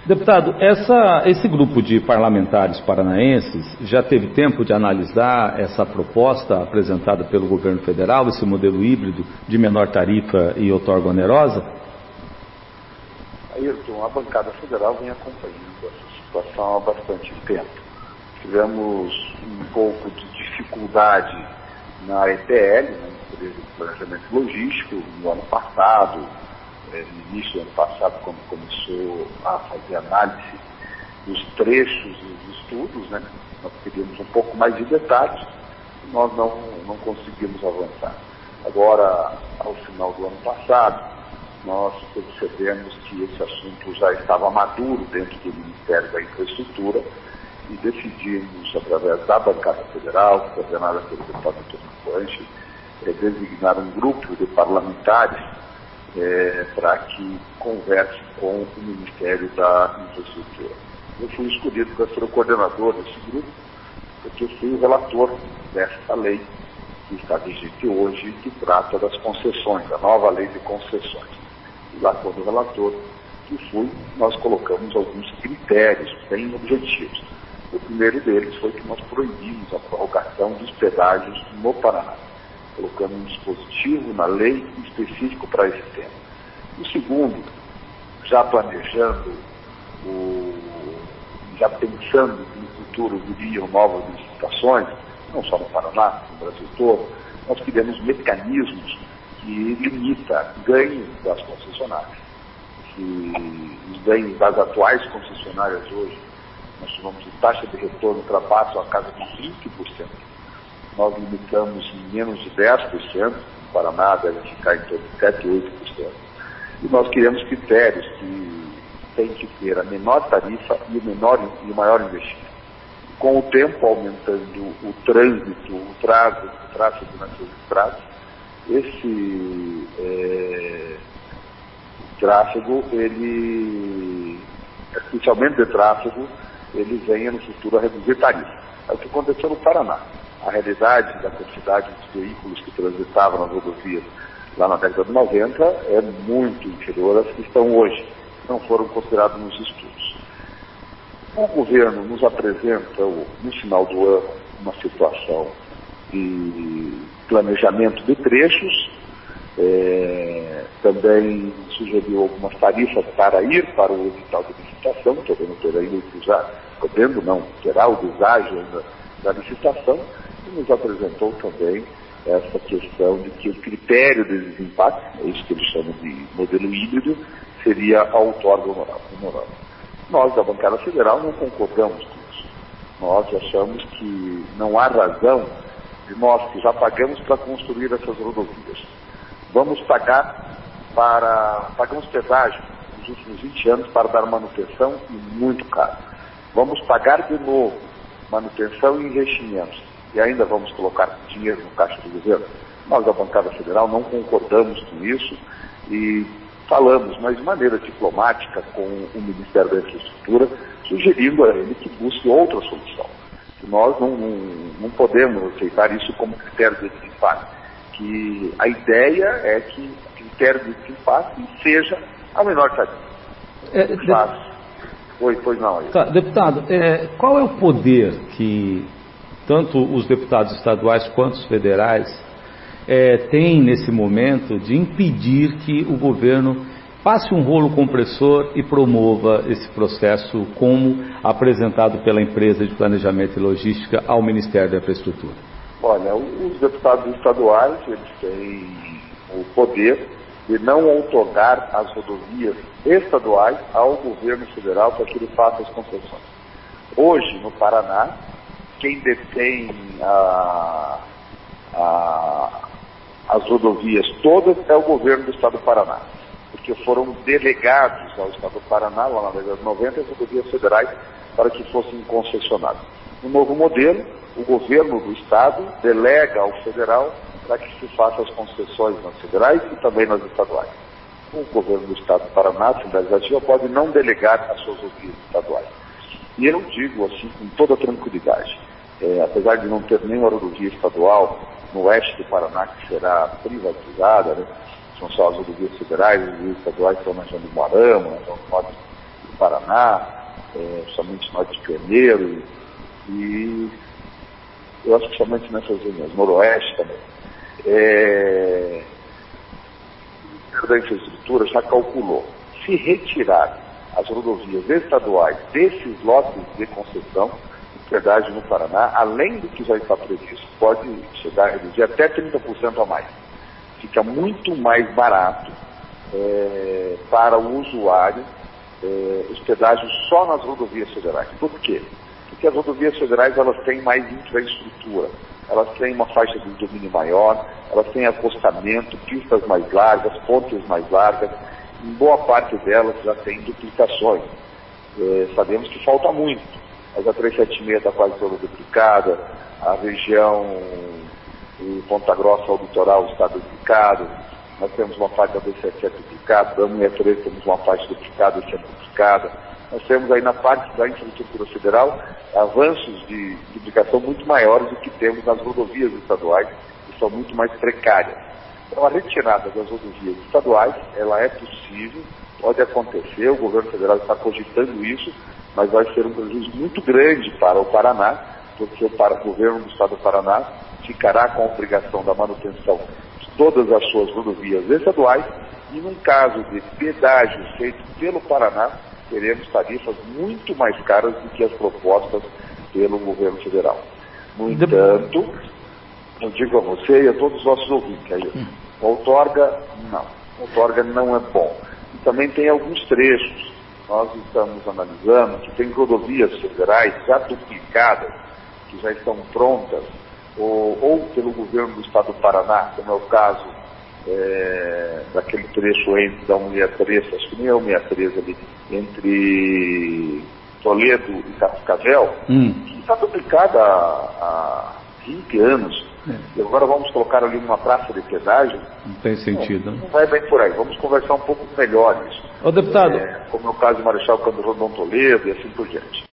Deputado, esse grupo de parlamentares paranaenses já teve tempo de analisar essa proposta apresentada pelo governo federal, esse modelo híbrido de menor tarifa e outorga onerosa? Ayrton, a bancada federal vem acompanhando essa situação há bastante tempo. Tivemos um pouco de dificuldade na EPL, na Empresa de Planejamento Logístico, no ano passado, no início do ano passado, quando começou a fazer análise dos trechos e dos estudos, né? Nós queríamos um pouco mais de detalhes e nós não conseguimos avançar. Agora, ao final do ano passado, nós percebemos que esse assunto já estava maduro dentro do Ministério da Infraestrutura e decidimos, através da bancada federal, coordenada pelo deputado Antônio Panche, designar um grupo de parlamentares para que converse com o Ministério da Infraestrutura. Eu fui escolhido para ser o coordenador desse grupo, porque eu fui o relator desta lei que está vigente hoje, que trata das concessões, da nova lei de concessões. E lá, quando relator que fui, nós colocamos alguns critérios bem objetivos. O primeiro deles foi que nós proibimos a prorrogação dos pedágios no Paraná. Colocamos um dispositivo na lei específico para esse tema. O segundo, já planejando, já pensando que no futuro viriam novas licitações, não só no Paraná, no Brasil todo, nós criamos mecanismos que limitam ganhos das concessionárias. Os ganhos das atuais concessionárias hoje, nós chamamos de taxa de retorno, ultrapassam a casa de 20%. Nós limitamos em menos de 10%, no Paraná deve ficar em torno de 7, 8%. E nós criamos critérios que têm que ter a menor tarifa e o maior investimento. Com o tempo aumentando o trânsito, o tráfego nessas estradas, esse tráfego, especialmente de tráfego, ele venha no futuro a reduzir tarifa. É o que aconteceu no Paraná. A realidade da quantidade de veículos que transitavam nas rodovias lá na década de 90 é muito inferior às que estão hoje, que não foram consideradas nos estudos. O governo nos apresenta, no final do ano, uma situação de planejamento de trechos, também sugeriu algumas tarifas para ir para o edital de licitação, terá o deságio da licitação, e nos apresentou também essa questão de que o critério de desempate, é isso que eles chamam de modelo híbrido, seria a outorga honorável. Nós, da bancada federal, não concordamos com isso. Nós achamos que não há razão de nós, que já pagamos para construir essas rodovias, pagamos pedágio nos últimos 20 anos para dar manutenção e muito caro. Vamos pagar de novo manutenção e investimentos e ainda vamos colocar dinheiro no caixa do governo. Nós, da bancada federal, não concordamos com isso e falamos, mas de maneira diplomática, com o Ministério da Infraestrutura, sugerindo a ele que busque outra solução. Que nós não podemos aceitar isso como critério de desempate. Que a ideia é que o critério de desempate seja a menor tarifa. Pois não. Tá, deputado, qual é o poder que tanto os deputados estaduais quanto os federais têm nesse momento de impedir que o governo passe um rolo compressor e promova esse processo como apresentado pela empresa de planejamento e logística ao Ministério da Infraestrutura? Olha, os deputados estaduais, eles têm o poder de não outorgar as rodovias estaduais ao governo federal para que ele faça as concessões. Hoje, no Paraná, quem detém as rodovias todas é o governo do estado do Paraná, porque foram delegados ao estado do Paraná, lá na década de 90, as rodovias federais para que fossem concessionadas. No novo modelo, o governo do estado delega ao federal para que se façam as concessões nas federais e também nas estaduais. O governo do estado do Paraná, a Assembleia Legislativa, pode não delegar as suas rodovias estaduais. E eu digo assim com toda tranquilidade, apesar de não ter nenhuma rodovia estadual no oeste do Paraná que será privatizada, né? São só as rodovias federais, as rodovias estaduais estão na região do Moarama, na região do norte do Paraná. Paraná, somente norte de Janeiro e eu acho que somente nessas regiões, noroeste também. O da infraestrutura já calculou, se retirar as rodovias estaduais desses lotes de concessão, o pedágio no Paraná, além do que já está previsto, pode chegar a reduzir até 30% a mais. Fica muito mais barato para o usuário os pedágios só nas rodovias federais. Por quê? Porque as rodovias federais elas têm mais infraestrutura, elas têm uma faixa de domínio maior, elas têm acostamento, pistas mais largas, pontes mais largas, em boa parte delas já tem duplicações. Sabemos que falta muito, mas a 376 está quase toda duplicada, a região de Ponta Grossa ao litoral está duplicado, nós temos uma faixa da 277 duplicada, da 163 temos uma faixa duplicada e duplicada. Nós temos aí na parte da infraestrutura federal avanços de duplicação muito maiores do que temos nas rodovias estaduais, que são muito mais precárias. Então a retirada das rodovias estaduais, ela é possível, pode acontecer, o governo federal está cogitando isso, mas vai ser um prejuízo muito grande para o Paraná, porque o governo do estado do Paraná ficará com a obrigação da manutenção de todas as suas rodovias estaduais e num caso de pedágio feito pelo Paraná, teremos tarifas muito mais caras do que as propostas pelo governo federal. No entanto, eu digo a você e a todos os nossos ouvintes, o outorga, não. O outorga não é bom. E também tem alguns trechos. Nós estamos analisando que tem rodovias federais já duplicadas, que já estão prontas, ou pelo governo do estado do Paraná, como é o caso daquele trecho entre da 163, acho que nem é a 163 ali, entre Toledo e Cascavel, que está duplicada há 20 anos. E agora vamos colocar ali uma praça de pedágio. Não tem sentido. Não vai bem por aí. Vamos conversar um pouco melhor isso. Ô, deputado. Como é o caso de Marechal Cândido Rondon Toledo e assim por diante.